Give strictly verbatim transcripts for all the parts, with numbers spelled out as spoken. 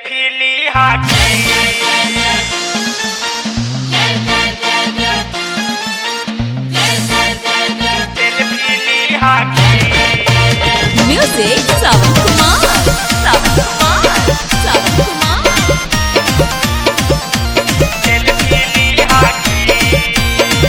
selfie हाकी selfie हाकी music Sawan Kumar Sawan Kumar Sawan Kumar selfie हाकी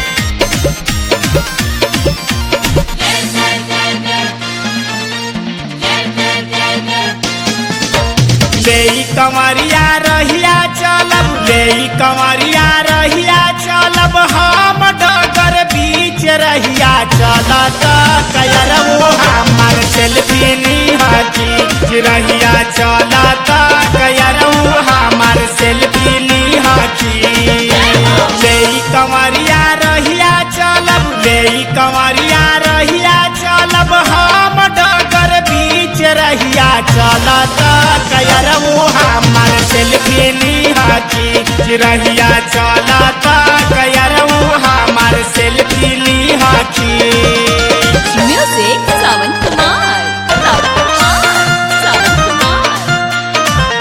ले कमरिया रहिया चलब ले कमरिया रहिया चलब हम डगर बीच रहिया चलत कयर वो हमार सेल्फी हाकी रहिया चलत कयर वो हमार सेल्फी हाकी ले कमरिया रहिया चलब ले कमरिया रहिया चलब हम डगर बीच रहिया चलत कयर वो हमार सेल्फी हाकी रहिया चलत कयर वो हमार सेल्फी हाकी म्यूजिक सावन कुमार सावन कुमार सावन कुमार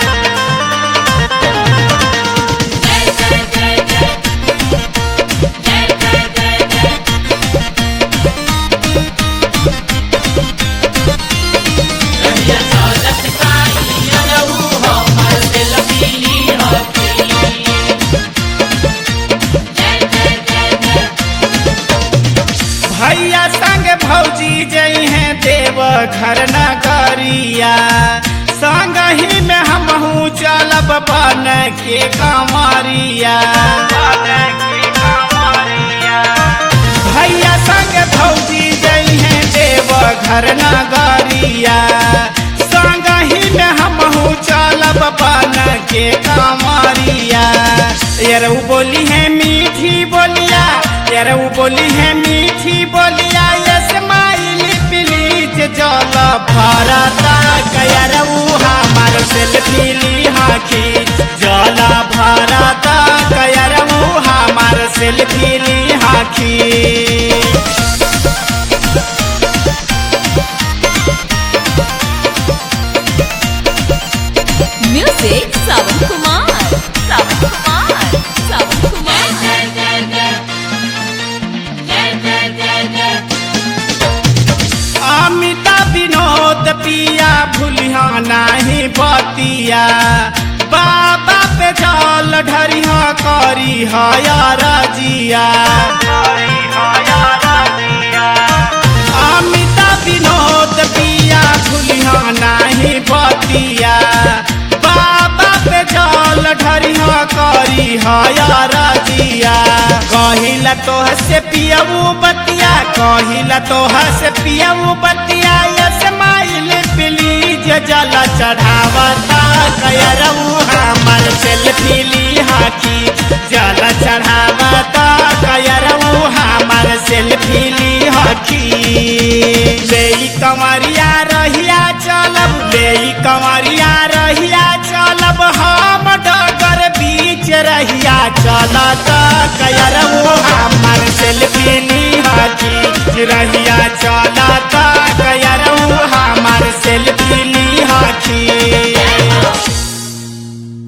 भैया संग भौजी जई हैं देव घर नगरिया संग ही में हमहू चलब बन के कमरिया भैया संग भौजी जई हैं देव घर नगरिया संग ही में हमहू चलब बन के कमरिया यार वो बोली है मीठी बोलिया यार वो बोली है मीठी बोलिया यस माइली प्लीज जल भरता यार वो हमार सेल्फी हाकी जल भरता यार वो हमार सेल्फी हाकी म्यूजिक सावन कुमार सावन कुमार सावन कुमार अमिता विनोद पिया भूलिया नहीं बतिया बाबा पे जल ढरिया करी हया रजिया अमिता विनोद पिया भूलिया नहीं बतिया बाबा पे जल ढरिया करी हया रजिया कहिला तोह से पियऊ बतिया कहिला तोह से पियऊ बतिया यस माइल प्लीज जल चढ़ावता कयरऊ हमार सेल्फी हाकी जल चढ़ावता कयरऊ हमार सेल्फी हाकी ले कमरिया रहिया चलब ले कमरिया रहिया चलब हम डगर बीच रहिया चलत